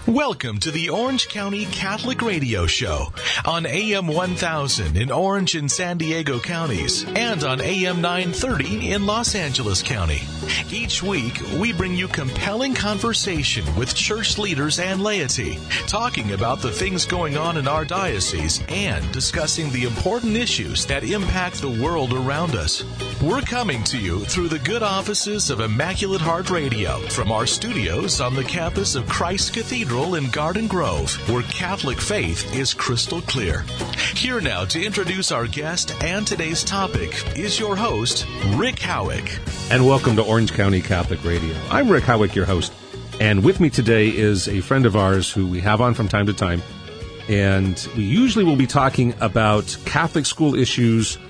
Welcome to the Orange County Catholic Radio Show on AM 1000 in Orange and San Diego counties and on AM 930 in Los Angeles County. Each week, we bring you compelling conversation with church leaders and laity, talking about the things going on in our diocese and discussing the important issues that impact the world around us. We're coming to you through the good offices of Immaculate Heart Radio from our studios on the campus of Christ Cathedral in Garden Grove, where Catholic faith is crystal clear. Here now to introduce our guest and today's topic is your host, Rick Howick. And welcome to Orange County Catholic Radio. I'm Rick Howick, your host. And with me today is a friend of ours who we have on from time to time. And we usually will be talking about Catholic school issues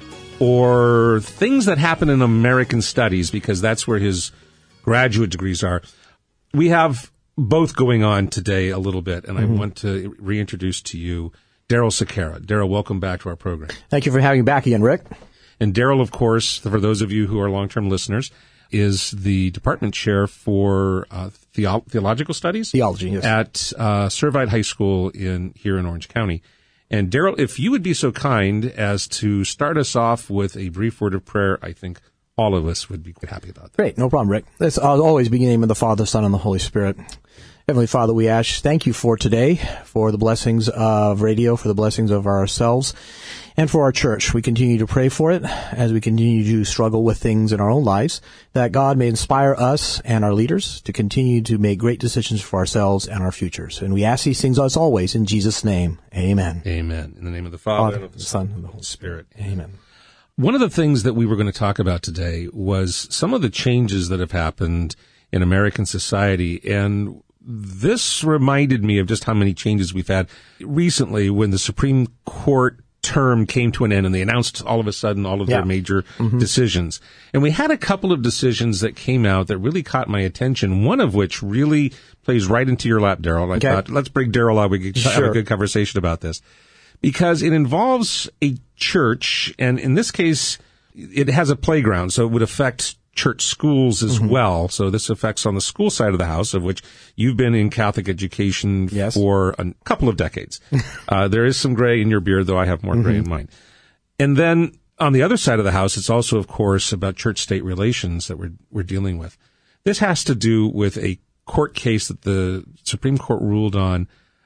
or things that happen in American studies, because that's where his graduate degrees are. We have both going on today a little bit, and I want to reintroduce to you Daryl Sequeira. Daryl, welcome back to our program. Thank you for having me back again, Rick. And Daryl, of course, for those of you who are long-term listeners, is the department chair for theological studies. Theology, yes. At Servite High School here in Orange County. And Daryl, if you would be so kind as to start us off with a brief word of prayer, I think all of us would be happy about that. Great, no problem, Rick. Let's always begin in the name of the Father, Son, and the Holy Spirit. Heavenly Father, we ask, thank you for today, for the blessings of radio, for the blessings of ourselves, and for our church. We continue to pray for it as we continue to struggle with things in our own lives, that God may inspire us and our leaders to continue to make great decisions for ourselves and our futures. And we ask these things as always in Jesus' name. Amen. Amen. In the name of the Father, and of the Son, and of the Holy Spirit. Amen. One of the things that we were going to talk about today was some of the changes that have happened in American society, and this reminded me of just how many changes we've had recently when the Supreme Court term came to an end and they announced all of a sudden all of their major decisions. And we had a couple of decisions that came out that really caught my attention, one of which really plays right into your lap, Daryl. I thought, let's bring Daryl out. We can have a good conversation about this, because it involves a church, and in this case, it has a playground, so it would affect church schools as well. So this affects on the school side of the house, of which you've been in Catholic education for a couple of decades. There is some gray in your beard, though I have more gray in mine. And then on the other side of the house, it's also, of course, about church-state relations that we're dealing with. This has to do with a court case that the Supreme Court ruled on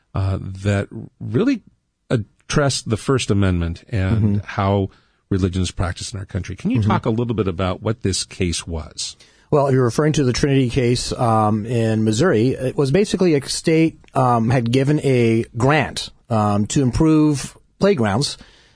that really addressed the First Amendment and how religion is practiced in our country. Can you talk a little bit about what this case was? Well, if you're referring to the Trinity case in Missouri, it was basically a state had given a grant to improve playgrounds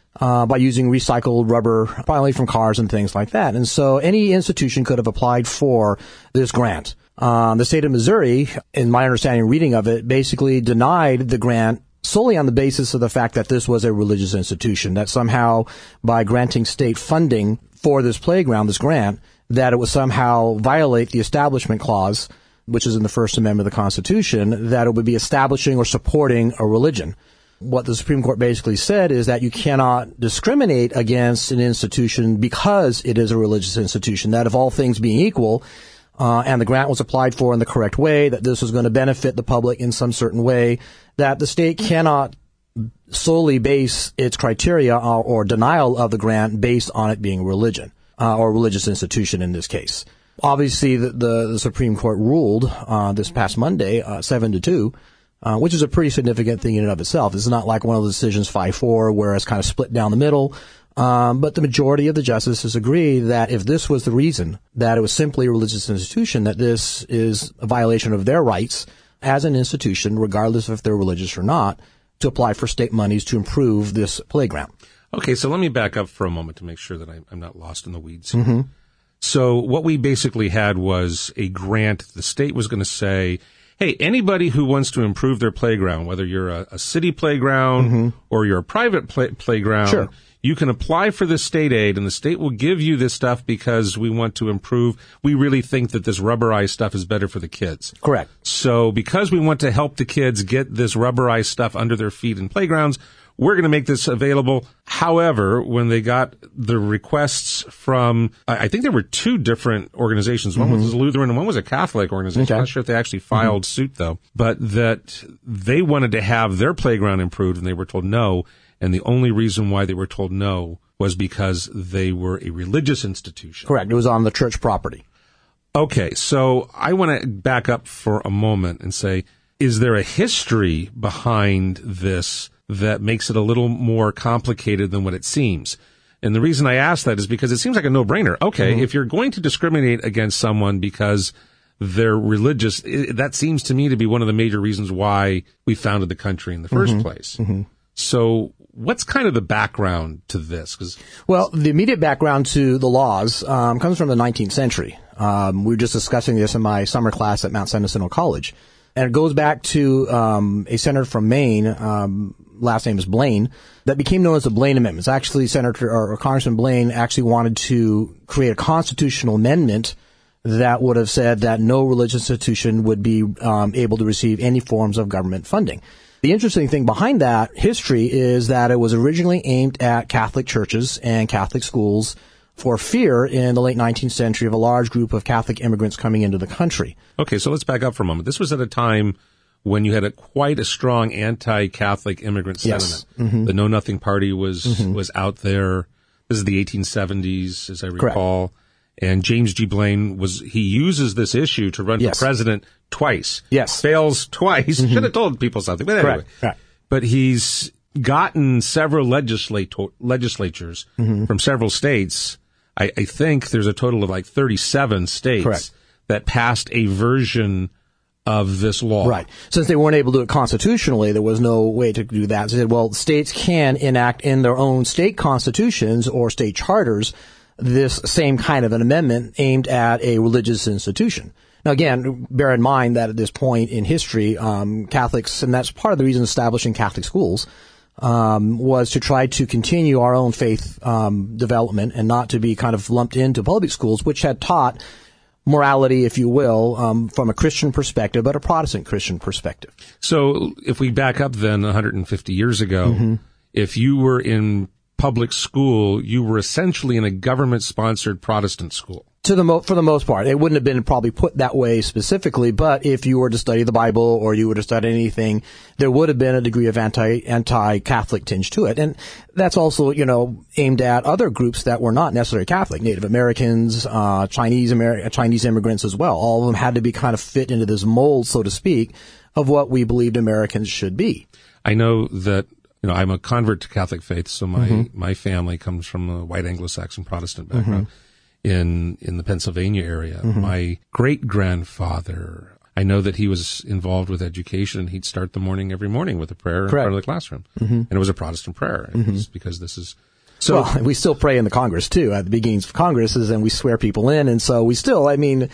by using recycled rubber, primarily from cars and things like that. And so any institution could have applied for this grant. The state of Missouri, in my understanding reading of it, basically denied the grant solely on the basis of the fact that this was a religious institution, that somehow by granting state funding for this playground, this grant, that it would somehow violate the Establishment Clause, which is in the First Amendment of the Constitution, that it would be establishing or supporting a religion. What the Supreme Court basically said is that you cannot discriminate against an institution because it is a religious institution, that if all things being equal, and the grant was applied for in the correct way, that this was going to benefit the public in some certain way, that the state cannot solely base its criteria or denial of the grant based on it being religion, or religious institution in this case. Obviously, the Supreme Court ruled this past Monday, 7-2, which is a pretty significant thing in and of itself. It's not like one of the decisions 5-4 where it's kind of split down the middle. But the majority of the justices agree that if this was the reason, that it was simply a religious institution, that this is a violation of their rights as an institution, regardless of if they're religious or not, to apply for state monies to improve this playground. Okay, so let me back up for a moment to make sure that I'm not lost in the weeds here. So what we basically had was a grant. The state was going to say, hey, anybody who wants to improve their playground, whether you're a city playground or you're a private playground, you can apply for this state aid, and the state will give you this stuff because we want to improve. We really think that this rubberized stuff is better for the kids. Correct. So because we want to help the kids get this rubberized stuff under their feet in playgrounds, we're going to make this available. However, when they got the requests from, I think there were two different organizations. One was Lutheran and one was a Catholic organization. Okay. I'm not sure if they actually filed suit, though. But that they wanted to have their playground improved, and they were told no. And the only reason why they were told no was because they were a religious institution. Correct. It was on the church property. Okay, so I want to back up for a moment and say, is there a history behind this that makes it a little more complicated than what it seems? And the reason I ask that is because it seems like a no-brainer. Okay, if you're going to discriminate against someone because they're religious, that seems to me to be one of the major reasons why we founded the country in the first place. So what's kind of the background to this? Well, the immediate background to the laws comes from the 19th century. We were just discussing this in my summer class at Mount San Jacinto College. And it goes back to a senator from Maine, last name is Blaine, that became known as the Blaine Amendments. Actually, Senator or Congressman Blaine actually wanted to create a constitutional amendment that would have said that no religious institution would be able to receive any forms of government funding. The interesting thing behind that history is that it was originally aimed at Catholic churches and Catholic schools for fear in the late 19th century of a large group of Catholic immigrants coming into the country. Okay, so let's back up for a moment. This was at a time when you had quite a strong anti-Catholic immigrant sentiment. Yes. The Know Nothing Party was out there. This is the 1870s, as I recall. Correct. And James G. Blaine he uses this issue to run for president twice. Yes. Fails twice. Should have told people something. But anyway. Correct. But he's gotten several legislatures from several states. I think there's a total of like 37 states that passed a version of this law. Right. Since they weren't able to do it constitutionally, there was no way to do that. So they said, well, states can enact in their own state constitutions or state charters this same kind of an amendment aimed at a religious institution. Now, again, bear in mind that at this point in history, Catholics, and that's part of the reason establishing Catholic schools, was to try to continue our own faith development and not to be kind of lumped into public schools, which had taught morality, if you will, from a Christian perspective, but a Protestant Christian perspective. So if we back up then 150 years ago, if you were in public school, you were essentially in a government-sponsored Protestant school. For the most part. It wouldn't have been probably put that way specifically, but if you were to study the Bible or you were to study anything, there would have been a degree of anti-Catholic tinge to it. And that's also, aimed at other groups that were not necessarily Catholic, Native Americans, Chinese immigrants as well. All of them had to be kind of fit into this mold, so to speak, of what we believed Americans should be. I know that I'm a convert to Catholic faith, so my family comes from a white Anglo-Saxon Protestant background in the Pennsylvania area. My great-grandfather, I know that he was involved with education, and he'd start the morning every morning with a prayer in front of the classroom. And it was a Protestant prayer. It was because this is... So, well, we still pray in the Congress, too, at the beginnings of Congresses, and we swear people in. And so we still,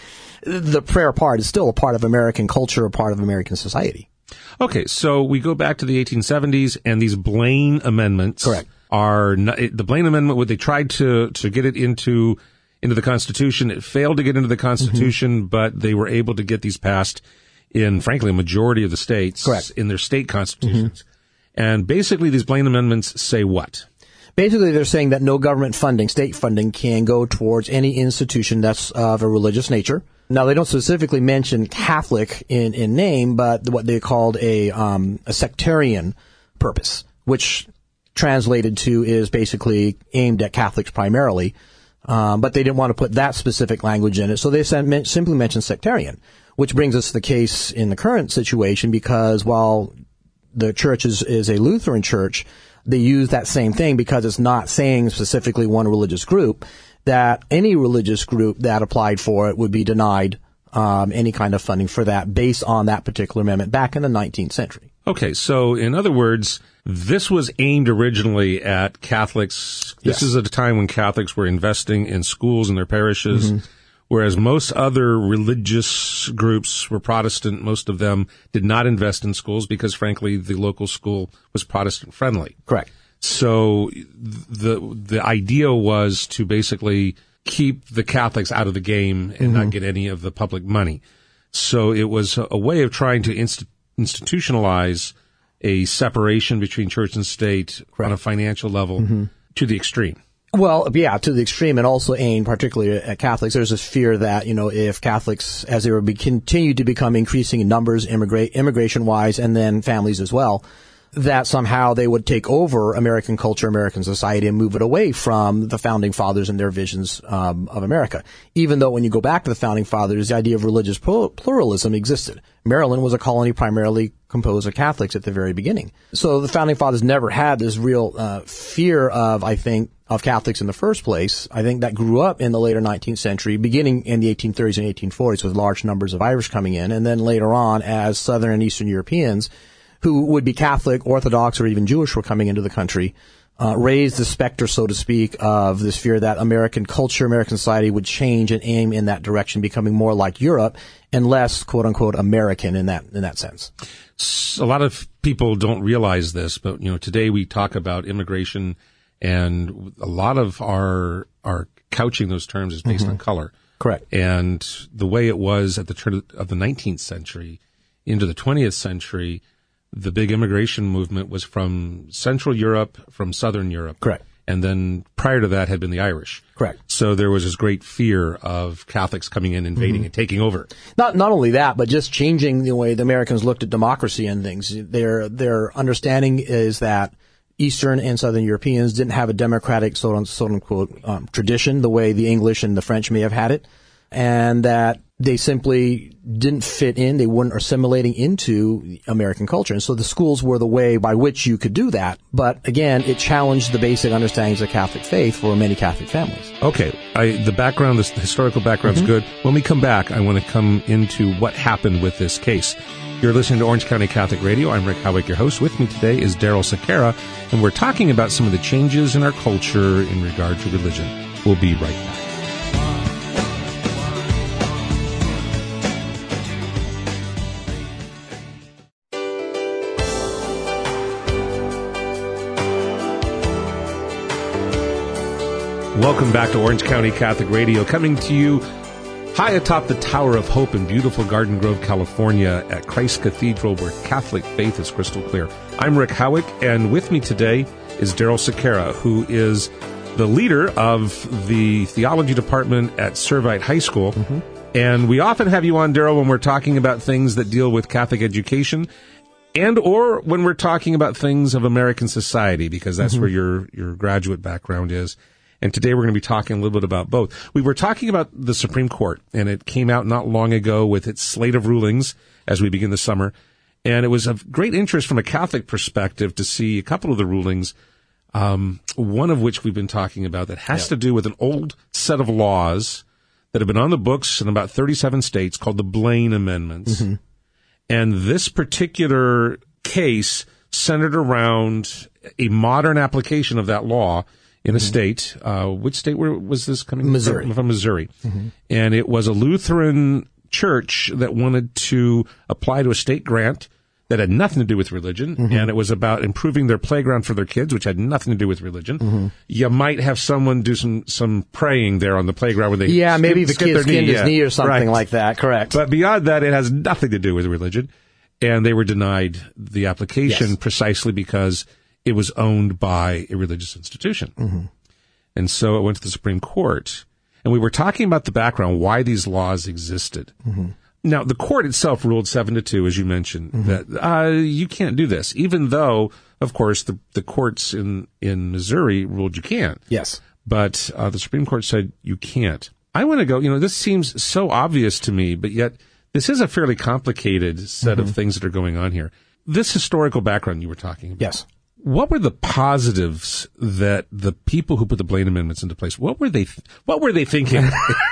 the prayer part is still a part of American culture, a part of American society. Okay, so we go back to the 1870s, and these Blaine amendments are not, the Blaine Amendment. What they tried to get it into the Constitution, it failed to get into the Constitution, but they were able to get these passed in, frankly, a majority of the states in their state constitutions. And basically, these Blaine amendments say what? Basically, they're saying that no government funding, state funding, can go towards any institution that's of a religious nature. Now, they don't specifically mention Catholic in name, but what they called a sectarian purpose, which translated to is basically aimed at Catholics primarily. But they didn't want to put that specific language in it, so they simply mentioned sectarian, which brings us to the case in the current situation, because while the church is a Lutheran church, they use that same thing because it's not saying specifically one religious group, that any religious group that applied for it would be denied any kind of funding for that based on that particular amendment back in the 19th century. Okay, so in other words, this was aimed originally at Catholics. This is at a time when Catholics were investing in schools in their parishes, whereas most other religious groups were Protestant. Most of them did not invest in schools because, frankly, the local school was Protestant friendly. Correct. So the idea was to basically keep the Catholics out of the game and not get any of the public money. So it was a way of trying to institutionalize a separation between church and state on a financial level to the extreme. Well, yeah, to the extreme, and also aimed particularly at Catholics. There's this fear that, if Catholics, as they were continue to become increasing in numbers, immigration-wise, and then families as well, that somehow they would take over American culture, American society, and move it away from the Founding Fathers and their visions of America. Even though when you go back to the Founding Fathers, the idea of religious pluralism existed. Maryland was a colony primarily composed of Catholics at the very beginning. So the Founding Fathers never had this real fear of, I think, of Catholics in the first place. I think that grew up in the later 19th century, beginning in the 1830s and 1840s with large numbers of Irish coming in, and then later on as Southern and Eastern Europeans who would be Catholic, Orthodox, or even Jewish were coming into the country, raised the specter, so to speak, of this fear that American culture, American society would change and aim in that direction, becoming more like Europe and less, quote unquote, American in that sense. A lot of people don't realize this, but today we talk about immigration, and a lot of our couching those terms is based on color. Correct. And the way it was at the turn of the 19th century into the 20th century, the big immigration movement was from Central Europe, from Southern Europe. Correct. And then prior to that had been the Irish. Correct. So there was this great fear of Catholics coming in, invading, and taking over. Not only that, but just changing the way the Americans looked at democracy and things. Their understanding is that Eastern and Southern Europeans didn't have a democratic, quote unquote, tradition the way the English and the French may have had it, and that they simply didn't fit in. They weren't assimilating into American culture. And so the schools were the way by which you could do that. But again, it challenged the basic understandings of Catholic faith for many Catholic families. Okay. The background, the historical background is good. When we come back, I want to come into what happened with this case. You're listening to Orange County Catholic Radio. I'm Rick Howick, your host. With me today is Daryl Sequeira, and we're talking about some of the changes in our culture in regard to religion. We'll be right back. Welcome back to Orange County Catholic Radio, coming to you high atop the Tower of Hope in beautiful Garden Grove, California, at Christ Cathedral, where Catholic faith is crystal clear. I'm Rick Howick, and with me today is Daryl Sequeira, who is the leader of the theology department at Servite High School. And we often have you on, Daryl, when we're talking about things that deal with Catholic education, and or when we're talking about things of American society, because that's where your graduate background is. And today we're going to be talking a little bit about both. We were talking about the Supreme Court, and it came out not long ago with its slate of rulings as we begin the summer. And it was of great interest from a Catholic perspective to see a couple of the rulings, one of which we've been talking about that has to do with an old set of laws that have been on the books in about 37 states called the Blaine Amendments. And this particular case centered around a modern application of that law in a state. Which state was this coming from? Missouri. From Missouri. And it was a Lutheran church that wanted to apply to a state grant that had nothing to do with religion, and it was about improving their playground for their kids, which had nothing to do with religion. You might have someone do some praying there on the playground where they maybe the kid skinned his knee or something like that. Correct. But beyond that, it has nothing to do with religion, and they were denied the application precisely because it was owned by a religious institution. And so it went to the Supreme Court. And we were talking about the background, why these laws existed. Now, the court itself ruled 7-2, as you mentioned, that you can't do this, even though, of course, the courts in Missouri ruled you can. Yes. But the Supreme Court said you can't. I want to go, this seems so obvious to me, but yet this is a fairly complicated set of things that are going on here. This historical background you were talking about. Yes. What were the positives that the people who put the Blaine Amendments into place, what were they thinking?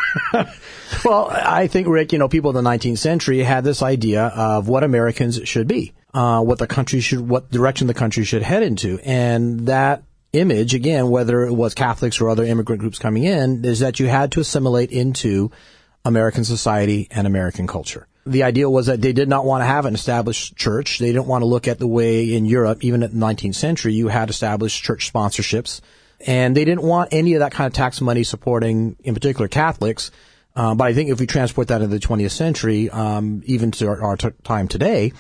Well, I think, Rick, people in the 19th century had this idea of what Americans should be, what direction the country should head into. And that image, again, whether it was Catholics or other immigrant groups coming in, is that you had to assimilate into American society and American culture. The idea was that they did not want to have an established church. They didn't want to look at the way in Europe, even at the 19th century, you had established church sponsorships. And they didn't want any of that kind of tax money supporting, in particular, Catholics. But I think if we transport that into the 20th century, even to our time today,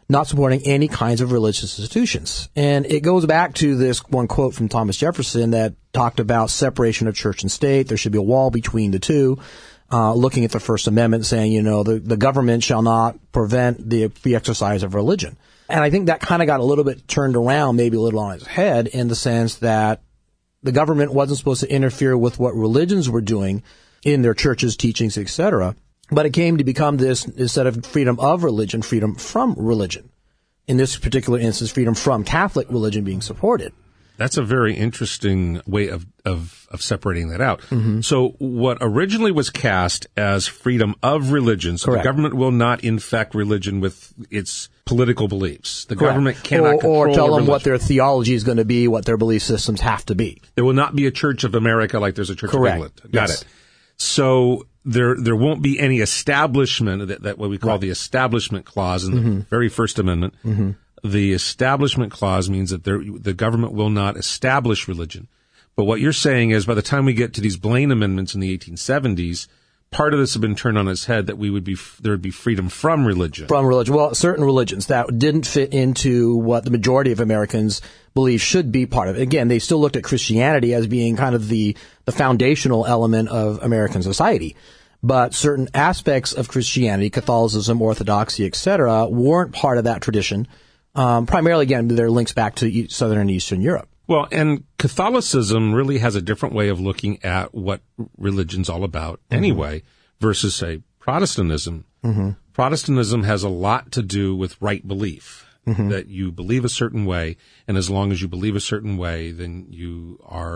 not supporting any kinds of religious institutions. And it goes back to this one quote from Thomas Jefferson that talked about separation of church and state. There should be a wall between the two. Looking at the First Amendment, saying, the government shall not prevent the free exercise of religion. And I think that kind of got a little bit turned around, maybe a little on its head, in the sense that the government wasn't supposed to interfere with what religions were doing in their churches, teachings, etc. But it came to become this, instead of freedom of religion, freedom from religion. In this particular instance, freedom from Catholic religion being supported. That's a very interesting way of separating that out. Mm-hmm. So what originally was cast as freedom of religion, so Correct. The government will not infect religion with its political beliefs. The government cannot control or tell them religion. what their theology is going to be, what their belief systems have to be. There will not be a Church of America like there's a Church Correct. of England. Got Yes. it. So there won't be any establishment, that what we call the Establishment Clause in the very First Amendment. Mm-hmm. The Establishment Clause means that the government will not establish religion. But what you're saying is by the time we get to these Blaine Amendments in the 1870s, part of this has been turned on its head, that there would be freedom from religion. From religion. Well, certain religions that didn't fit into what the majority of Americans believe should be part of it. Again, they still looked at Christianity as being kind of the foundational element of American society. But certain aspects of Christianity, Catholicism, Orthodoxy, etc., weren't part of that tradition. Primarily, again, there links back to Southern and Eastern Europe. Well, and Catholicism really has a different way of looking at what religion's all about anyway, versus, say, Protestantism. Mm-hmm. Protestantism has a lot to do with right belief, that you believe a certain way, and as long as you believe a certain way, then you're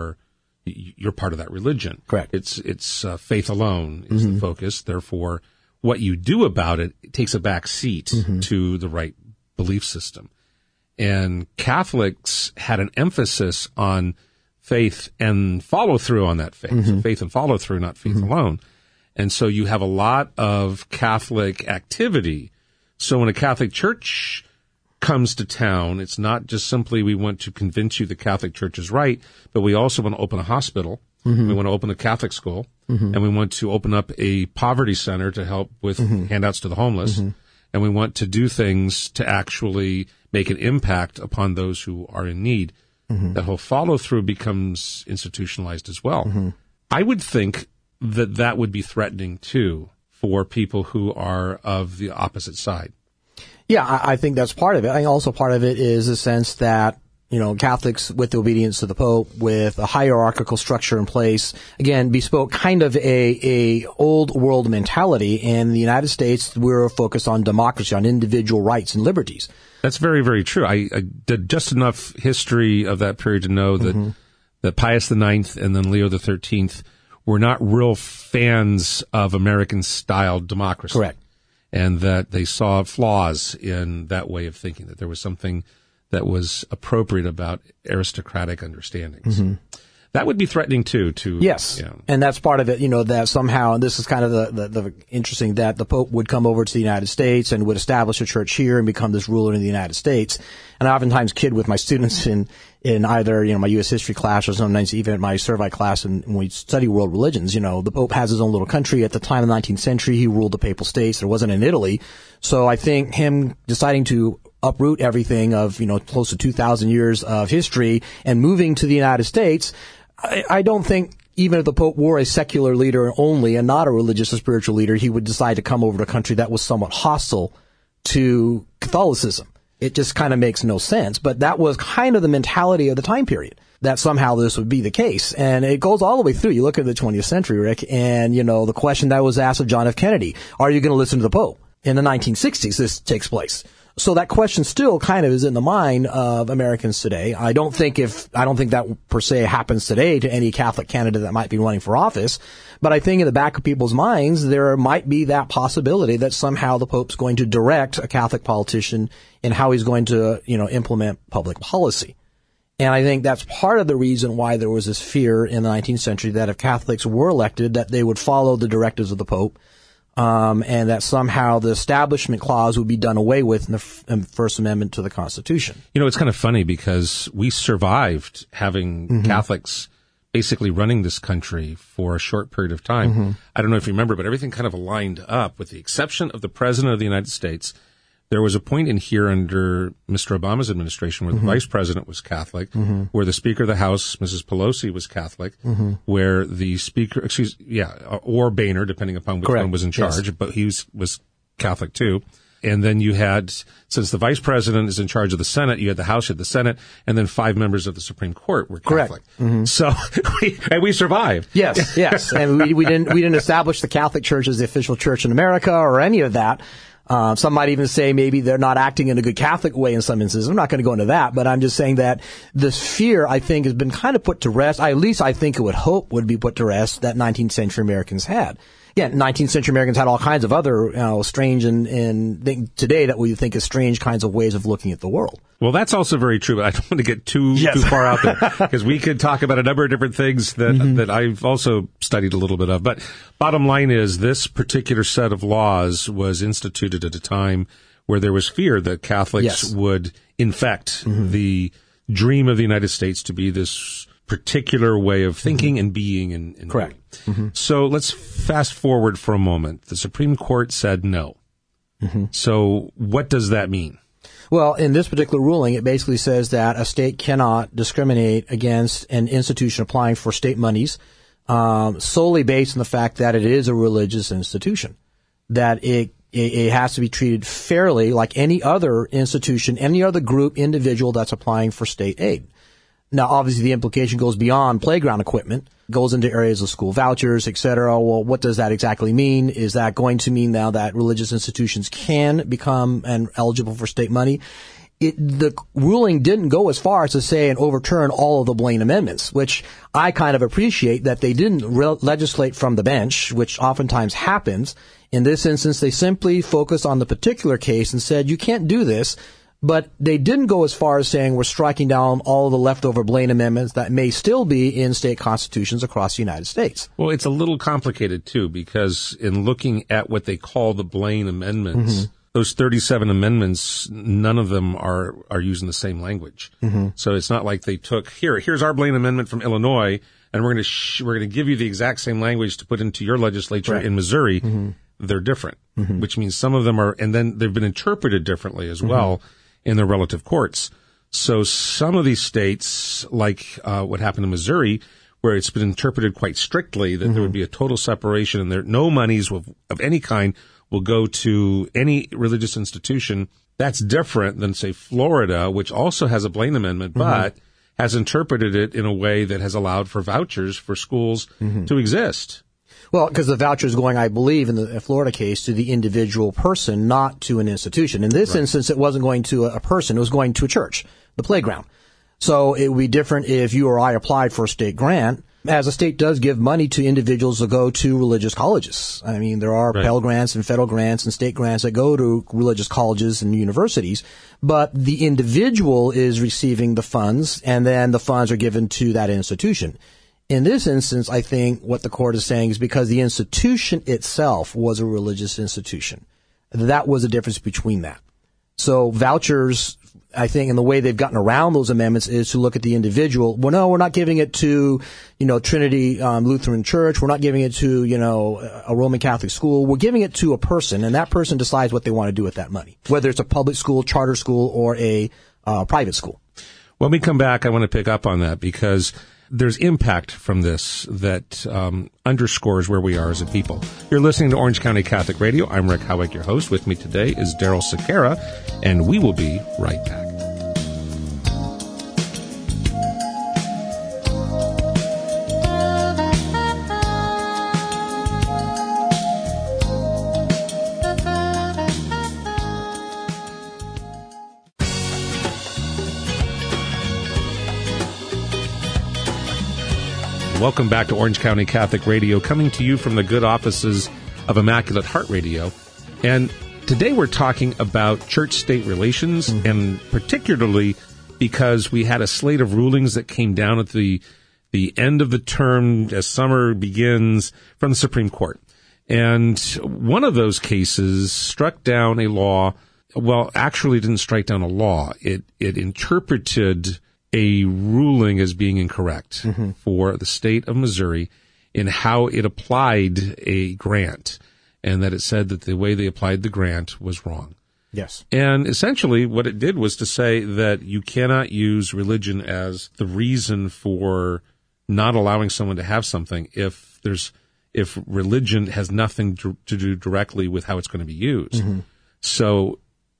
part of that religion. Correct. It's faith alone is the focus. Therefore, what you do about it takes a back seat to the right belief system. And Catholics had an emphasis on faith and follow through on that faith. So faith and follow through, not faith alone. And so you have a lot of Catholic activity. So when a Catholic church comes to town, it's not just simply we want to convince you the Catholic Church is right, but we also want to open a hospital. We want to open a Catholic school, and we want to open up a poverty center to help with handouts to the homeless. And we want to do things to actually make an impact upon those who are in need. That whole follow-through becomes institutionalized as well. I would think that would be threatening, too, for people who are of the opposite side. Yeah, I think that's part of it. I think also part of it is the sense that, Catholics with the obedience to the Pope, with a hierarchical structure in place, again, bespoke kind of a old world mentality. In the United States, we're focused on democracy, on individual rights and liberties. That's very, very true. I did just enough history of that period to know that Pius IX and then Leo XIII were not real fans of American-style democracy. Correct. And that they saw flaws in that way of thinking, that there was something that was appropriate about aristocratic understandings. That would be threatening, too. Yes. And that's part of it, that somehow, and this is kind of the interesting, that the Pope would come over to the United States and would establish a church here and become this ruler in the United States. And I oftentimes kid with my students in either, my U.S. history class or sometimes even my Servite class when we study world religions, the Pope has his own little country. At the time of the 19th century, he ruled the Papal States. There wasn't in Italy. So I think him deciding to uproot everything of, close to 2,000 years of history and moving to the United States, I don't think even if the Pope were a secular leader only and not a religious or spiritual leader, he would decide to come over to a country that was somewhat hostile to Catholicism. It just kind of makes no sense. But that was kind of the mentality of the time period, that somehow this would be the case. And it goes all the way through. You look at the 20th century, Rick, and, the question that was asked of John F. Kennedy, are you going to listen to the Pope? In the 1960s, this takes place. So that question still kind of is in the mind of Americans today. I don't think that per se happens today to any Catholic candidate that might be running for office, but I think in the back of people's minds there might be that possibility that somehow the Pope's going to direct a Catholic politician in how he's going to, implement public policy. And I think that's part of the reason why there was this fear in the 19th century that if Catholics were elected, that they would follow the directives of the Pope. And that somehow the Establishment Clause would be done away with in the First Amendment to the Constitution. It's kind of funny because we survived having Catholics basically running this country for a short period of time. I don't know if you remember, but everything kind of lined up with the exception of the President of the United States. There was a point in here under Mr. Obama's administration where the vice president was Catholic, where the Speaker of the House, Mrs. Pelosi, was Catholic, where the Speaker, or Boehner, depending upon which one was in charge, but he was Catholic too. And then you had, since the vice president is in charge of the Senate, you had the House, you had the Senate, and then 5 members of the Supreme Court were Catholic. So, we survived. Yes. And we didn't establish the Catholic Church as the official church in America or any of that. Some might even say maybe they're not acting in a good Catholic way in some instances. I'm not going to go into that, but I'm just saying that this fear, I think, has been kind of put to rest. At least I think it would be put to rest that 19th century Americans had. Again, 19th century Americans had all kinds of other, strange and today that we think is strange kinds of ways of looking at the world. Well, that's also very true, but I don't want to get too far out there because we could talk about a number of different things that I've also studied a little bit of. But bottom line is this particular set of laws was instituted at a time where there was fear that Catholics would infect the dream of the United States to be this particular way of thinking and being and correct. So let's fast forward for a moment. The Supreme Court said no. So what does that mean? Well, in this particular ruling, it basically says that a state cannot discriminate against an institution applying for state monies solely based on the fact that it is a religious institution, that it has to be treated fairly like any other institution, any other group, individual that's applying for state aid. Now, obviously, the implication goes beyond playground equipment, goes into areas of school vouchers, et cetera. Well, what does that exactly mean? Is that going to mean now that religious institutions can become eligible for state money? The ruling didn't go as far as to say and overturn all of the Blaine amendments, which I kind of appreciate that they didn't legislate from the bench, which oftentimes happens. In this instance, they simply focused on the particular case and said, you can't do this. But they didn't go as far as saying we're striking down all of the leftover Blaine amendments that may still be in state constitutions across the United States. Well, it's a little complicated, too, because in looking at what they call the Blaine amendments, those 37 amendments, none of them are using the same language. So it's not like they took, here's our Blaine amendment from Illinois, and we're going to give you the exact same language to put into your legislature in Missouri. They're different, which means some of them are, and then they've been interpreted differently as well in their relative courts. So some of these states, like what happened in Missouri, where it's been interpreted quite strictly that there would be a total separation and no monies of any kind will go to any religious institution. That's different than, say, Florida, which also has a Blaine amendment, but has interpreted it in a way that has allowed for vouchers for schools to exist. Well, because the voucher is going, I believe, in the Florida case, to the individual person, not to an institution. In this instance, it wasn't going to a person. It was going to a church, the playground. So it would be different if you or I applied for a state grant, as a state does give money to individuals to go to religious colleges. I mean, there are Pell Grants and federal grants and state grants that go to religious colleges and universities, but the individual is receiving the funds, and then the funds are given to that institution. In this instance, I think what the court is saying is because the institution itself was a religious institution. That was the difference between that. So vouchers, I think, in the way they've gotten around those amendments is to look at the individual. Well, no, we're not giving it to, Trinity Lutheran Church. We're not giving it to, a Roman Catholic school. We're giving it to a person, and that person decides what they want to do with that money, whether it's a public school, charter school, or a private school. When we come back, I want to pick up on that because there's impact from this that underscores where we are as a people. You're listening to Orange County Catholic Radio. I'm Rick Howick, your host. With me today is Daryl Sequeira, and we will be right back. Welcome back to Orange County Catholic Radio, coming to you from the good offices of Immaculate Heart Radio. And today we're talking about church-state relations, and particularly because we had a slate of rulings that came down at the end of the term as summer begins from the Supreme Court. And one of those cases struck down a law. Well, actually didn't strike down a law. It interpreted a ruling as being incorrect for the state of Missouri in how it applied a grant, and that it said that the way they applied the grant was wrong. Yes. And essentially what it did was to say that you cannot use religion as the reason for not allowing someone to have something if religion has nothing to do directly with how it's going to be used. Mm-hmm. So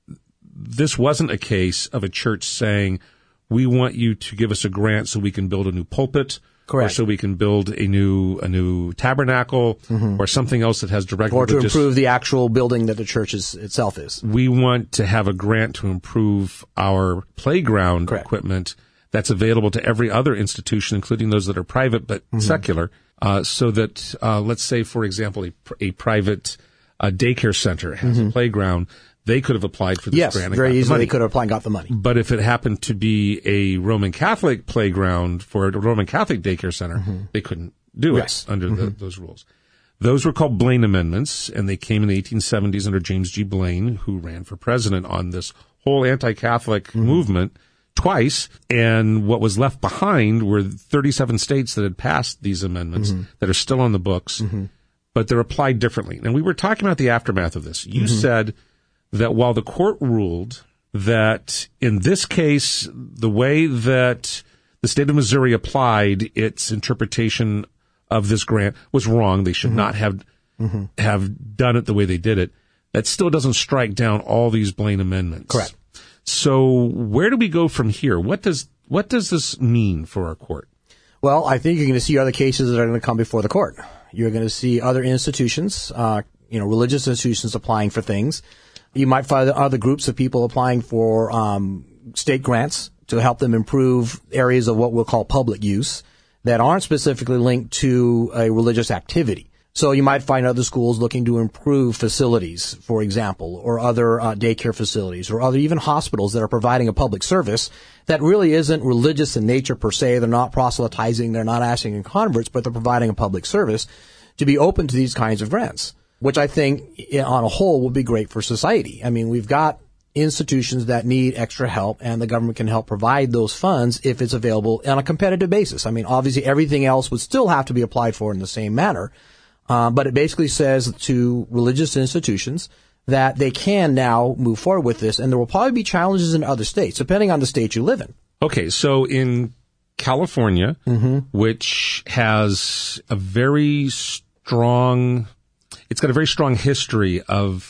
this wasn't a case of a church saying, we want you to give us a grant so we can build a new pulpit. Correct. Or so we can build a new tabernacle, mm-hmm. or something else that has direct or to improve the actual building that the church itself is. We want to have a grant to improve our playground Correct. equipment that's available to every other institution, including those that are private but mm-hmm. secular, so that let's say, for example, a private daycare center has mm-hmm. a playground. They could have applied for this grant. Yes, very easily they could have applied and got the money. But if it happened to be a Roman Catholic playground for a Roman Catholic daycare center, mm-hmm. they couldn't do it under mm-hmm. those rules. Those were called Blaine Amendments, and they came in the 1870s under James G. Blaine, who ran for president on this whole anti-Catholic mm-hmm. movement twice. And what was left behind were 37 states that had passed these amendments mm-hmm. that are still on the books, mm-hmm. but they're applied differently. And we were talking about the aftermath of this. You mm-hmm. said that while the court ruled that in this case, the way that the state of Missouri applied its interpretation of this grant was wrong, they should mm-hmm. not have done it the way they did it, that still doesn't strike down all these Blaine amendments. Correct. So where do we go from here? What does this mean for our court? Well, I think you're going to see other cases that are going to come before the court. You're going to see other institutions, religious institutions applying for things. You might find other groups of people applying for state grants to help them improve areas of what we'll call public use that aren't specifically linked to a religious activity. So you might find other schools looking to improve facilities, for example, or other daycare facilities, or other even hospitals that are providing a public service that really isn't religious in nature per se. They're not proselytizing, they're not asking converts, but they're providing a public service to be open to these kinds of grants, which I think on a whole would be great for society. I mean, we've got institutions that need extra help, and the government can help provide those funds if it's available on a competitive basis. I mean, obviously everything else would still have to be applied for in the same manner, but it basically says to religious institutions that they can now move forward with this, and there will probably be challenges in other states, depending on the state you live in. Okay, so in California, mm-hmm. which has a very strong... It's got a very strong history of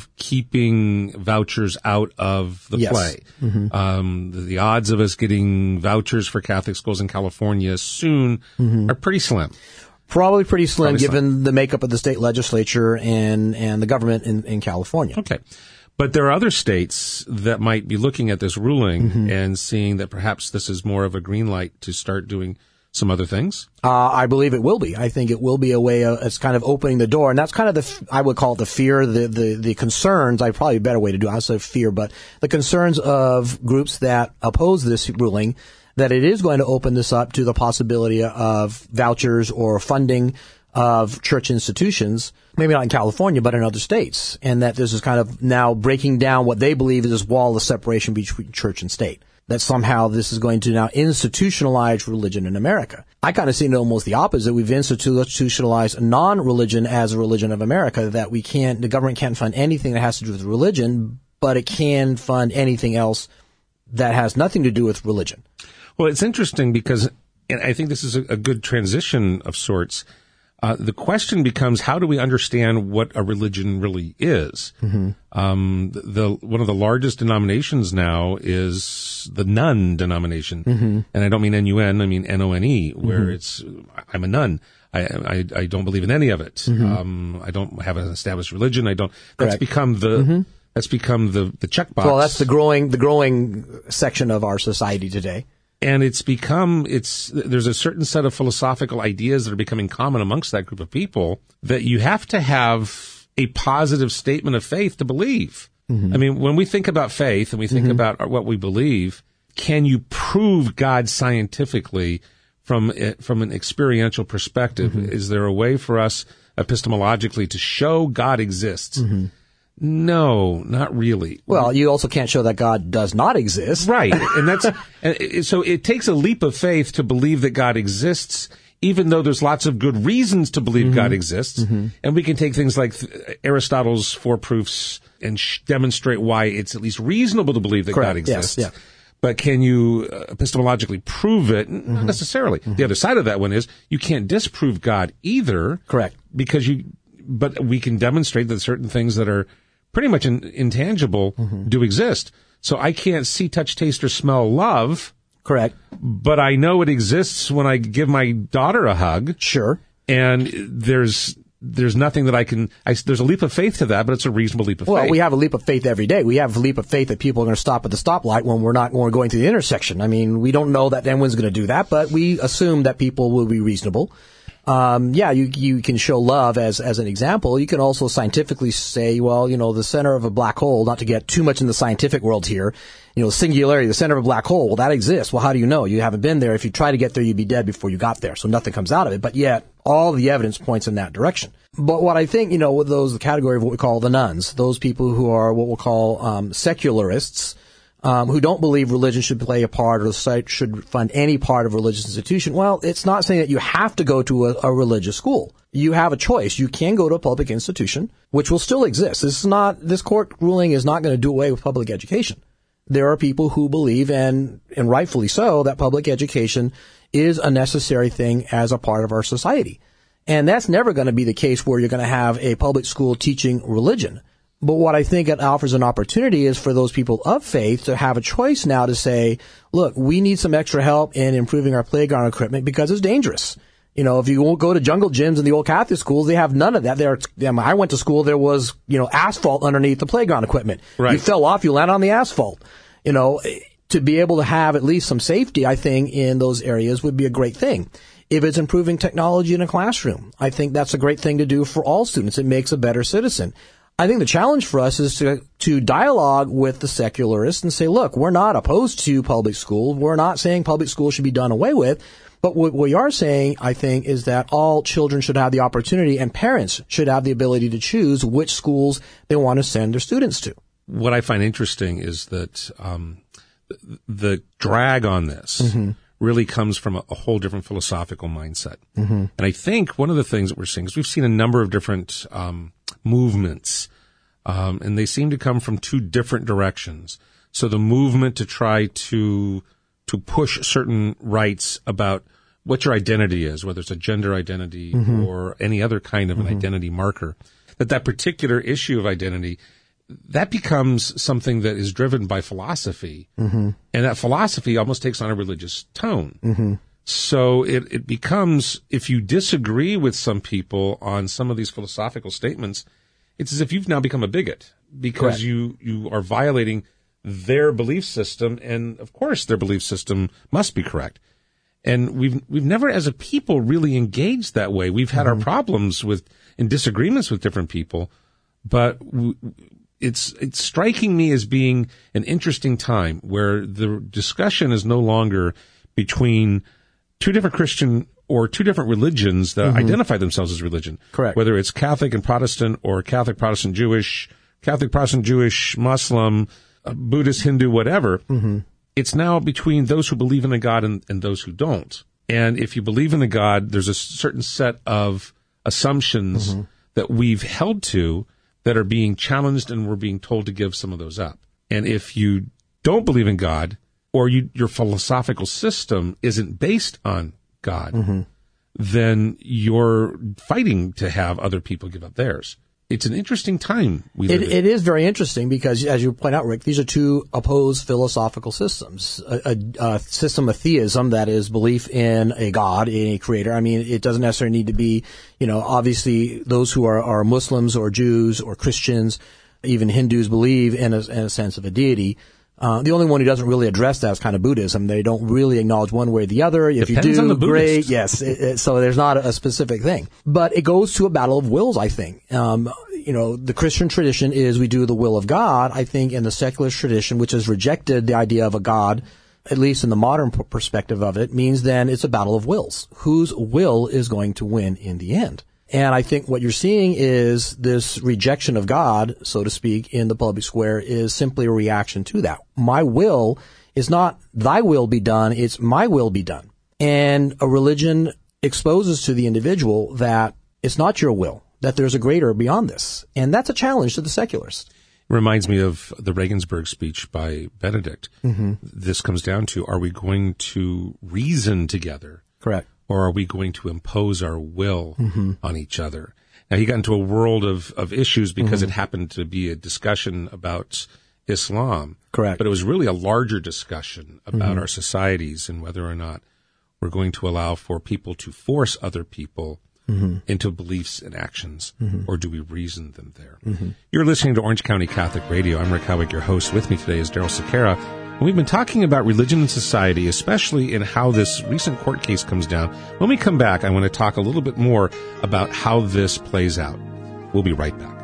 keeping vouchers out of the play. Mm-hmm. The odds of us getting vouchers for Catholic schools in California soon mm-hmm. are pretty slim. Probably pretty slim given the makeup of the state legislature and the government in California. Okay. But there are other states that might be looking at this ruling mm-hmm. and seeing that perhaps this is more of a green light to start doing some other things? I believe it will be. I think it will be a way of, it's kind of opening the door. And that's kind of I would call it the fear, the concerns, probably a better way to do it. I say fear, but the concerns of groups that oppose this ruling, that it is going to open this up to the possibility of vouchers or funding of church institutions, maybe not in California, but in other states. And that this is kind of now breaking down what they believe is this wall of separation between church and state. That somehow this is going to now institutionalize religion in America. I kind of see it almost the opposite. We've institutionalized non-religion as a religion of America, that the government can't fund anything that has to do with religion, but it can fund anything else that has nothing to do with religion. Well, it's interesting because, and I think this is a good transition of sorts. The question becomes, how do we understand what a religion really is? Mm-hmm. One of the largest denominations now is the nun denomination. Mm-hmm. And I don't mean N-U-N, I mean N-O-N-E, where mm-hmm. I'm a nun. I don't believe in any of it. Mm-hmm. I don't have an established religion. That's Correct. become the, mm-hmm. that's become the checkbox. Well, that's the growing section of our society today. And there's a certain set of philosophical ideas that are becoming common amongst that group of people that you have to have a positive statement of faith to believe. Mm-hmm. I mean, when we think about faith and we think mm-hmm. about what we believe, can you prove God scientifically from an experiential perspective? Mm-hmm. Is there a way for us epistemologically to show God exists? Mm-hmm. No, not really. Well, you also can't show that God does not exist. Right. And so it takes a leap of faith to believe that God exists, even though there's lots of good reasons to believe God exists. And we can take things like Aristotle's 4 proofs and demonstrate why it's at least reasonable to believe that God exists. Yes, yeah. But can you epistemologically prove it? Not necessarily. The other side of that one is you can't disprove God either. Correct. But we can demonstrate that certain things that are pretty much intangible do exist. So I can't see, touch, taste, or smell love. Correct. But I know it exists when I give my daughter a hug. Sure. And there's nothing that I can, there's a leap of faith to that, but it's a reasonable leap of faith. Well, we have a leap of faith every day. We have a leap of faith that people are going to stop at the stoplight when we're going through the intersection. I mean, we don't know that anyone's going to do that, but we assume that people will be reasonable. You can show love as an example. You can also scientifically say, well, the center of a black hole, not to get too much in the scientific world here, singularity, the center of a black hole, well, that exists. Well, how do you know? You haven't been there. If you try to get there, you'd be dead before you got there. So nothing comes out of it. But yet, all the evidence points in that direction. But what I think, with the category of what we call the nuns, those people who are what we'll call secularists, who don't believe religion should play a part or the state should fund any part of a religious institution. Well, it's not saying that you have to go to a religious school. You have a choice. You can go to a public institution, which will still exist. This court ruling is not going to do away with public education. There are people who believe, and rightfully so, that public education is a necessary thing as a part of our society. And that's never going to be the case where you're going to have a public school teaching religion. But what I think it offers an opportunity is for those people of faith to have a choice now to say, look, we need some extra help in improving our playground equipment because it's dangerous. If you won't go to jungle gyms in the old Catholic schools, they have none of that. I went to school, there was, asphalt underneath the playground equipment. Right. You fell off, you landed on the asphalt. To be able to have at least some safety, I think, in those areas would be a great thing. If it's improving technology in a classroom, I think that's a great thing to do for all students. It makes a better citizen. I think the challenge for us is to dialogue with the secularists and say, look, we're not opposed to public school. We're not saying public school should be done away with. But what we are saying, I think, is that all children should have the opportunity and parents should have the ability to choose which schools they want to send their students to. What I find interesting is that the drag on this really comes from a whole different philosophical mindset. And I think one of the things that we're seeing is we've seen a number of different movements, and they seem to come from 2 different directions. So the movement to try to push certain rights about what your identity is, whether it's a gender identity or any other kind of an identity marker, that particular issue of identity, that becomes something that is driven by philosophy. And that philosophy almost takes on a religious tone. So it becomes, if you disagree with some people on some of these philosophical statements, it's as if you've now become a bigot because you are violating their belief system, and of course their belief system must be correct. And we've never as a people really engaged that way. We've had our problems and disagreements with different people, but it's striking me as being an interesting time where the discussion is no longer between 2 different Christian or 2 different religions that identify themselves as religion. Correct. Whether it's Catholic and Protestant or Catholic, Protestant, Jewish, Catholic, Protestant, Jewish, Muslim, Buddhist, Hindu, whatever. It's now between those who believe in a God and those who don't. And if you believe in a God, there's a certain set of assumptions that we've held to that are being challenged, and we're being told to give some of those up. And if you don't believe in God, or your philosophical system isn't based on God, then you're fighting to have other people give up theirs. It's an interesting time we live in. It is very interesting because, as you point out, Rick, these are 2 opposed philosophical systems. A system of theism, that is belief in a God, in a creator. I mean, it doesn't necessarily need to be, obviously those who are Muslims or Jews or Christians, even Hindus believe in a sense of a deity. The only one who doesn't really address that is kind of Buddhism. They don't really acknowledge one way or the other. If Depends you do, on the great. Buddhist. Yes. So there's not a specific thing. But it goes to a battle of wills, I think. The Christian tradition is we do the will of God. I think in the secularist tradition, which has rejected the idea of a God, at least in the modern perspective of it, means then it's a battle of wills. Whose will is going to win in the end? And I think what you're seeing is this rejection of God, so to speak, in the public square is simply a reaction to that. My will is not thy will be done, it's my will be done. And a religion exposes to the individual that it's not your will, that there's a greater beyond this. And that's a challenge to the secularists. It reminds me of the Regensburg speech by Benedict. Mm-hmm. This comes down to, are we going to reason together? Correct. Or are we going to impose our will on each other? Now, he got into a world of issues because it happened to be a discussion about Islam. Correct. But it was really a larger discussion about our societies and whether or not we're going to allow for people to force other people into beliefs and actions, or do we reason them there? You're listening to Orange County Catholic Radio. I'm Rick Howick, your host. With me today is Daryl Sequeira. And we've been talking about religion and society, especially in how this recent court case comes down. When we come back, I want to talk a little bit more about how this plays out. We'll be right back.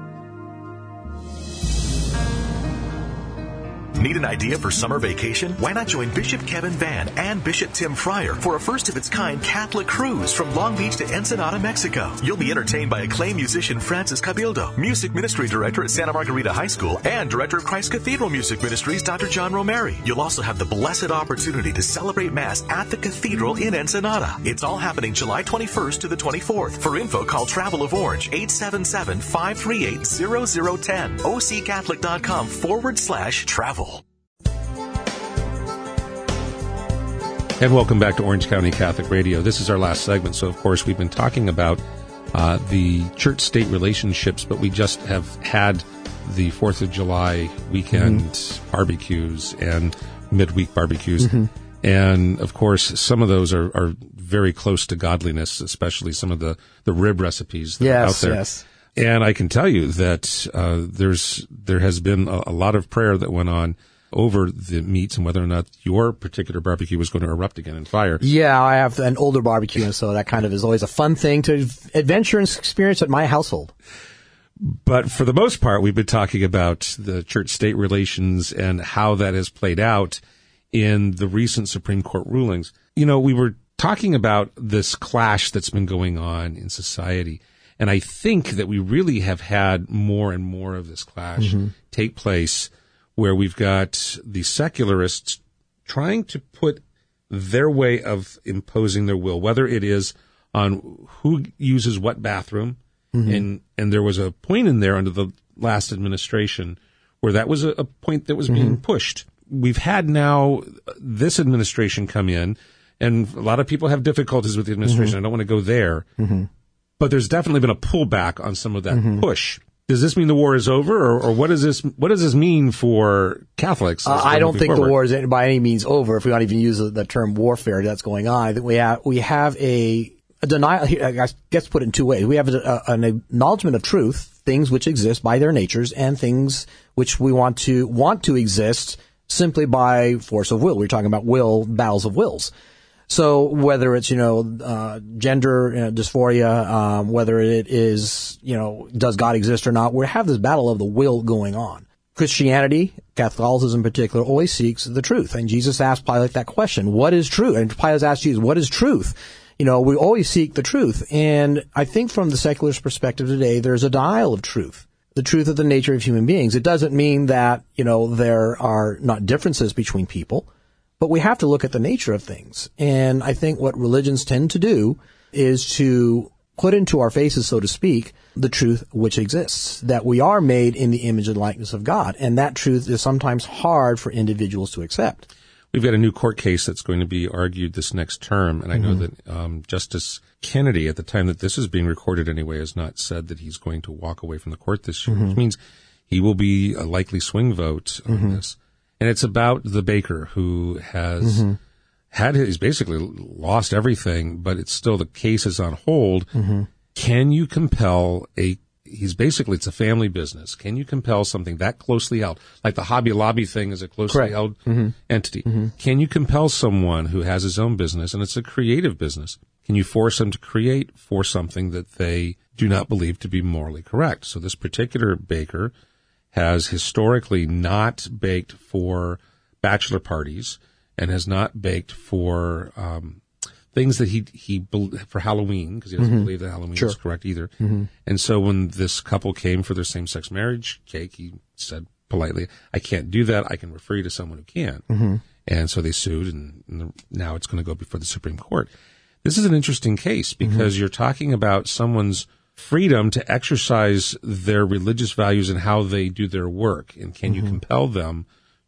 Need an idea for summer vacation? Why not join Bishop Kevin Vann and Bishop Tim Fryer for a first-of-its-kind Catholic cruise from Long Beach to Ensenada, Mexico. You'll be entertained by acclaimed musician Francis Cabildo, Music Ministry Director at Santa Margarita High School, and Director of Christ Cathedral Music Ministries, Dr. John Romeri. You'll also have the blessed opportunity to celebrate Mass at the Cathedral in Ensenada. It's all happening July 21st to the 24th. For info, call Travel of Orange, 877-538-0010, occatholic.com/travel. And welcome back to Orange County Catholic Radio. This is our last segment, so of course we've been talking about the church-state relationships, but we just have had the 4th of July weekend barbecues and midweek barbecues. And of course, some of those are very close to godliness, especially some of the rib recipes that are out there. Yes. And I can tell you that there has been a lot of prayer that went on over the meats and whether or not your particular barbecue was going to erupt again in fire. Yeah, I have an older barbecue, and so that kind of is always a fun thing to adventure and experience at my household. But for the most part, we've been talking about the church-state relations and how that has played out in the recent Supreme Court rulings. You know, we were talking about this clash that's been going on in society, and I think that we really have had more and more of this clash take place, where we've got the secularists trying to put their way of imposing their will, whether it is on who uses what bathroom. And there was a point in there under the last administration where that was a point that was being pushed. We've had now this administration come in, and a lot of people have difficulties with the administration. I don't want to go there. But there's definitely been a pullback on some of that push. Does this mean the war is over, or what does this mean for Catholics? I don't think the war is by any means over. If we don't even use the term warfare that's going on, I think we have a denial. I guess put it in two ways. We have an acknowledgement of truth, things which exist by their natures, and things which we want to exist simply by force of will. We're talking about battles of wills. So whether it's, gender dysphoria, whether it is, does God exist or not, we have this battle of the will going on. Christianity, Catholicism in particular, always seeks the truth. And Jesus asked Pilate that question, what is truth? And Pilate asked Jesus, what is truth? We always seek the truth. And I think from the secularist perspective today, there's a denial of truth. The truth of the nature of human beings. It doesn't mean that, there are not differences between people. But we have to look at the nature of things. And I think what religions tend to do is to put into our faces, so to speak, the truth which exists, that we are made in the image and likeness of God. And that truth is sometimes hard for individuals to accept. We've got a new court case that's going to be argued this next term. And I know that Justice Kennedy, at the time that this is being recorded anyway, has not said that he's going to walk away from the court this year, which means he will be a likely swing vote on this. And it's about the baker who has he's basically lost everything, but it's still the case is on hold. Can you compel it's a family business. Can you compel something that closely held? Like the Hobby Lobby thing is a closely held entity. Can you compel someone who has his own business, and it's a creative business, can you force them to create for something that they do not believe to be morally correct? So this particular baker has historically not baked for bachelor parties and has not baked for things that he for Halloween, because he doesn't believe that Halloween is correct either. And so when this couple came for their same-sex marriage cake, he said politely, I can't do that. I can refer you to someone who can. And so they sued, and now it's going to go before the Supreme Court. This is an interesting case because you're talking about someone's freedom to exercise their religious values and how they do their work. And can you compel them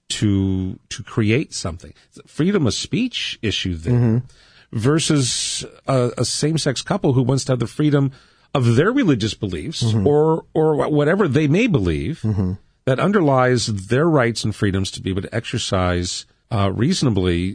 to create something? Freedom of speech issue there versus a same-sex couple who wants to have the freedom of their religious beliefs or whatever they may believe that underlies their rights and freedoms to be able to exercise reasonably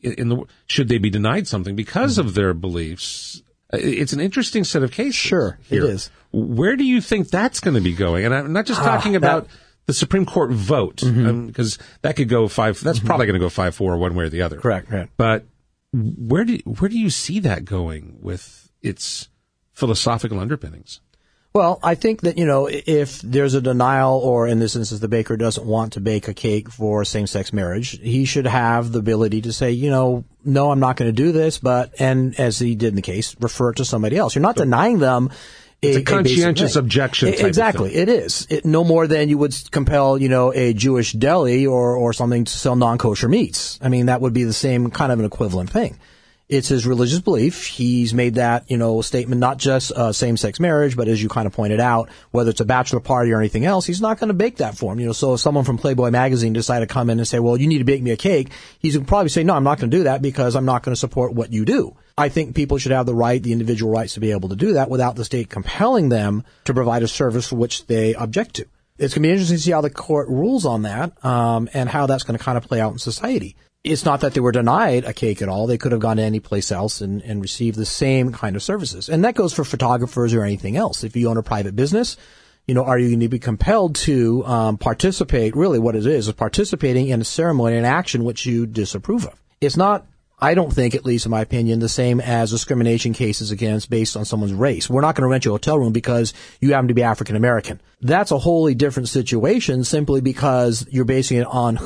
should they be denied something because of their beliefs. It's an interesting set of cases. Sure, here. it is. Where do you think that's going to be going? And I'm not just talking about the Supreme Court vote, because that could go that's probably going to go 5-4 one way or the other. Correct. But where do you see that going with its philosophical underpinnings? Well, I think that, if there's a denial, or in this instance, the baker doesn't want to bake a cake for same-sex marriage, he should have the ability to say, no, I'm not going to do this, and as he did in the case, refer it to somebody else. You're not denying them it's a conscientious objection type exactly, of thing. It is. No more than you would compel, a Jewish deli or something to sell non-kosher meats. I mean, that would be the same kind of an equivalent thing. It's his religious belief. He's made that, statement, not just same-sex marriage, but as you kind of pointed out, whether it's a bachelor party or anything else, he's not going to bake that for him. So if someone from Playboy magazine decided to come in and say, well, you need to bake me a cake, he's going to probably say, no, I'm not going to do that because I'm not going to support what you do. I think people should have the individual rights to be able to do that without the state compelling them to provide a service for which they object to. It's going to be interesting to see how the court rules on that, and how that's going to kind of play out in society. It's not that they were denied a cake at all. They could have gone to any place else and received the same kind of services. And that goes for photographers or anything else. If you own a private business, are you going to be compelled to participate? Really what it is participating in a ceremony, an action which you disapprove of. It's not, I don't think, at least in my opinion, the same as discrimination cases based on someone's race. We're not going to rent you a hotel room because you happen to be African American. That's a wholly different situation simply because you're basing it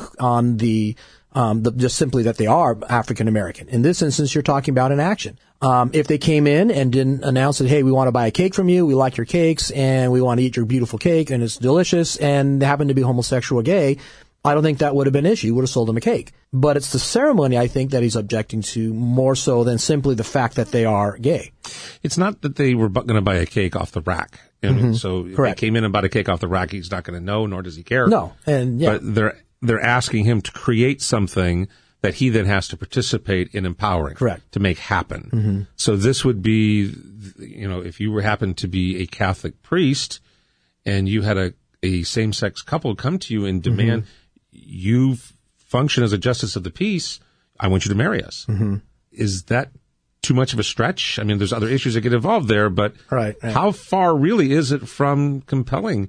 on the just simply that they are African American. In this instance, you're talking about an action. If they came in and didn't announce that, hey, we want to buy a cake from you, we like your cakes, and we want to eat your beautiful cake, and it's delicious, and they happen to be homosexual or gay, I don't think that would have been an issue. You would have sold them a cake. But it's the ceremony, I think, that he's objecting to more so than simply the fact that they are gay. It's not that they were going to buy a cake off the rack. So if they came in and bought a cake off the rack, he's not going to know, nor does he care. No. But they're asking him to create something that he then has to participate in empowering. Correct. To make happen. So this would be, if you happened to be a Catholic priest and you had a same-sex couple come to you and demand you function as a justice of the peace, I want you to marry us. Is that too much of a stretch? I mean, there's other issues that get involved there, but how far really is it from compelling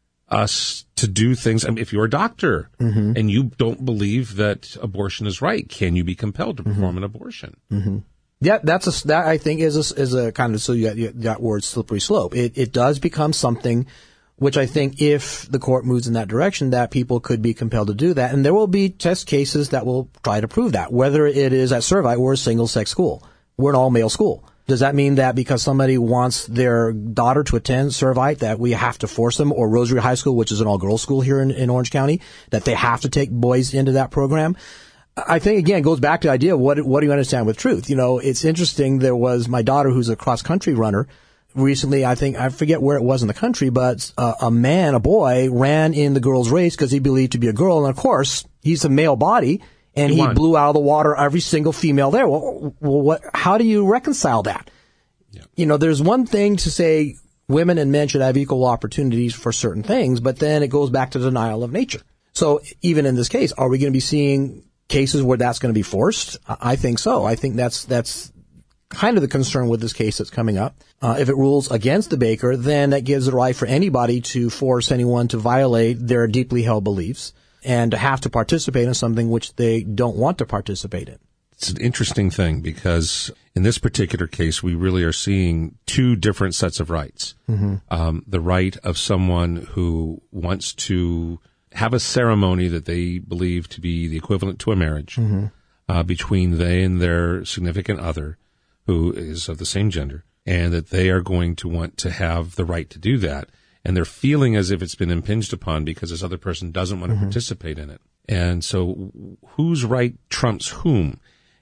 us to do things? I mean, if you're a doctor and you don't believe that abortion is right, can you be compelled to perform an abortion? Yeah, that I think is a kind of, so you got that word slippery slope. It does become something which I think if the court moves in that direction, that people could be compelled to do that. And there will be test cases that will try to prove that, whether it is at Servite or a single-sex school. We're an all-male school. Does that mean that because somebody wants their daughter to attend Servite that we have to force them, or Rosary High School, which is an all-girls school here in Orange County, that they have to take boys into that program? I think, again, it goes back to the idea of what do you understand with truth? It's interesting. There was my daughter who's a cross-country runner. Recently, I forget where it was in the country, but a boy ran in the girls' race because he believed to be a girl. And, of course, he's a male body. And he blew out of the water every single female there. Well, how do you reconcile that? Yeah. There's one thing to say women and men should have equal opportunities for certain things, but then it goes back to denial of nature. So even in this case, are we going to be seeing cases where that's going to be forced? I think so. I think that's kind of the concern with this case that's coming up. If it rules against the baker, then that gives the right for anybody to force anyone to violate their deeply held beliefs and to have to participate in something which they don't want to participate in. It's an interesting thing because in this particular case, we really are seeing two different sets of rights. The right of someone who wants to have a ceremony that they believe to be the equivalent to a marriage between they and their significant other who is of the same gender, and that they are going to want to have the right to do that. And they're feeling as if it's been impinged upon because this other person doesn't want to participate in it. And so whose right trumps whom?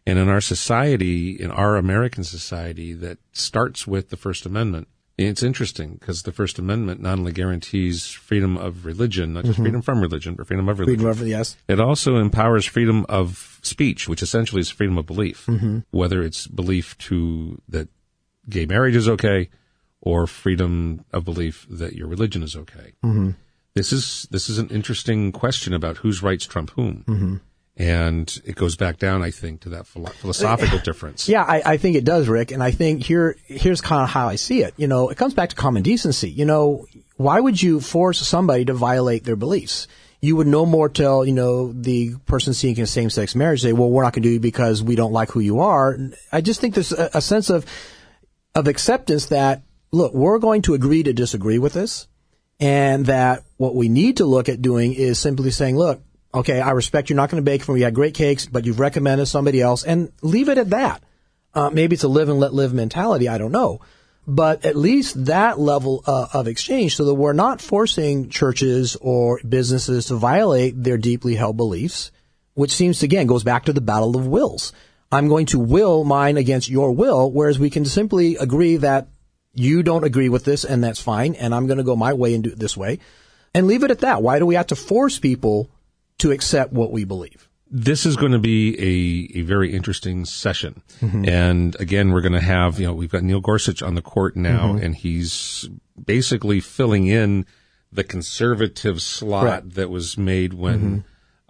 And in our society, in our American society, that starts with the First Amendment. It's interesting because the First Amendment not only guarantees freedom of religion, not just freedom from religion, but freedom of religion. Freedom of, yes. It also empowers freedom of speech, which essentially is freedom of belief, whether it's belief that gay marriage is okay or freedom of belief that your religion is okay. This is an interesting question about whose rights trump whom. And it goes back down, I think, to that philosophical difference. Yeah, I think it does, Rick. And I think here's kind of how I see it. It comes back to common decency. Why would you force somebody to violate their beliefs? You would no more tell, the person seeking a same-sex marriage, say, well, we're not going to do it because we don't like who you are. I just think there's a sense of acceptance that, look, we're going to agree to disagree with this. And that what we need to look at doing is simply saying, look, okay, I respect you're not going to bake for me. You had great cakes, but you've recommended somebody else, and leave it at that. Maybe it's a live and let live mentality. I don't know. But at least that level of exchange so that we're not forcing churches or businesses to violate their deeply held beliefs, which seems to, again, goes back to the battle of wills. I'm going to will mine against your will, whereas we can simply agree that you don't agree with this, and that's fine, and I'm going to go my way and do it this way, and leave it at that. Why do we have to force people to accept what we believe? This is going to be a very interesting session. And again, we're going to have, we've got Neil Gorsuch on the court now, and he's basically filling in the conservative slot that was made when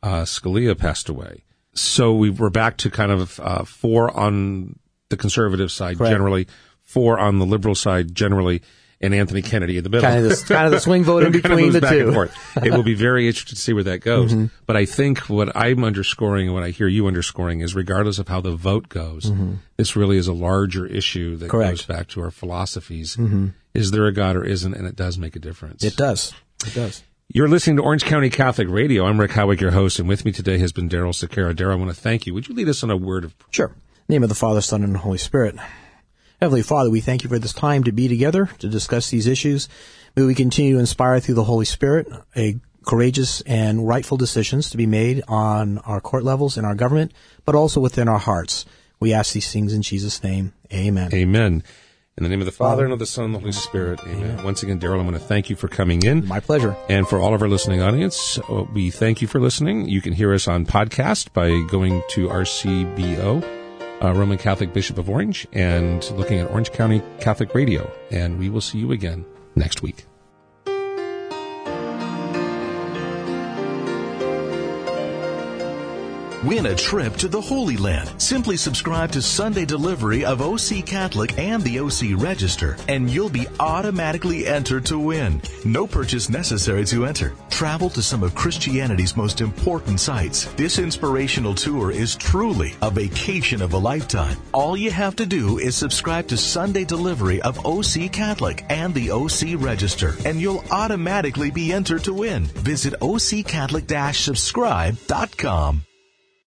Scalia passed away. So we're back to kind of 4 on the conservative side generally, 4 on the liberal side generally, and Anthony Kennedy in the middle. Kind of the swing vote in between the two. It will be very interesting to see where that goes. But I think what I'm underscoring and what I hear you underscoring is regardless of how the vote goes, this really is a larger issue that goes back to our philosophies. Is there a God or isn't? And it does make a difference. It does. It does. You're listening to Orange County Catholic Radio. I'm Rick Howick, your host, and with me today has been Daryl Sequeira. Daryl, I want to thank you. Would you lead us on a word of prayer? Sure. In the name of the Father, Son, and Holy Spirit. Heavenly Father, we thank you for this time to be together to discuss these issues. May we continue to inspire through the Holy Spirit courageous and rightful decisions to be made on our court levels in our government, but also within our hearts. We ask these things in Jesus' name. Amen. Amen. In the name of the Father, and of the Son, and the Holy Spirit. Amen. Once again, Daryl, I want to thank you for coming in. My pleasure. And for all of our listening audience, we thank you for listening. You can hear us on podcast by going to RCBO. Roman Catholic Bishop of Orange, and looking at Orange County Catholic Radio. And we will see you again next week. Win a trip to the Holy Land. Simply subscribe to Sunday delivery of OC Catholic and the OC Register, and you'll be automatically entered to win. No purchase necessary to enter. Travel to some of Christianity's most important sites. This inspirational tour is truly a vacation of a lifetime. All you have to do is subscribe to Sunday delivery of OC Catholic and the OC Register, and you'll automatically be entered to win. Visit OCCatholic-subscribe.com.